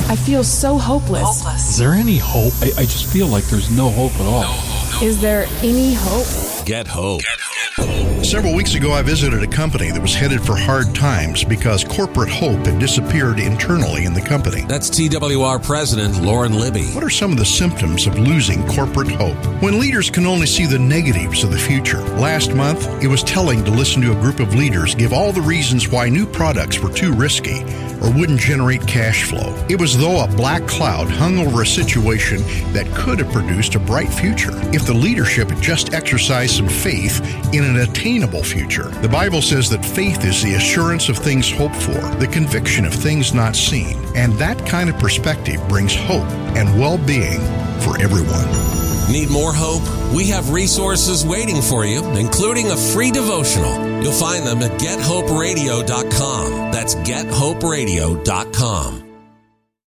I feel so hopeless. Is there any hope? I just feel like there's no hope at all. Is there any hope? Get hope. Several weeks ago, I visited a company that was headed for hard times because corporate hope had disappeared internally in the company. That's TWR President Lauren Libby. What are some of the symptoms of losing corporate hope? When leaders can only see the negatives of the future. Last month, it was telling to listen to a group of leaders give all the reasons why new products were too risky or wouldn't generate cash flow. It was as though a black cloud hung over a situation that could have produced a bright future if the leadership had just exercised some faith in an attainable future. The Bible says that faith is the assurance of things hoped for, the conviction of things not seen, and that kind of perspective brings hope and well-being for everyone. Need more hope? We have resources waiting for you, including a free devotional. You'll find them at GetHopeRadio.com. That's GetHopeRadio.com.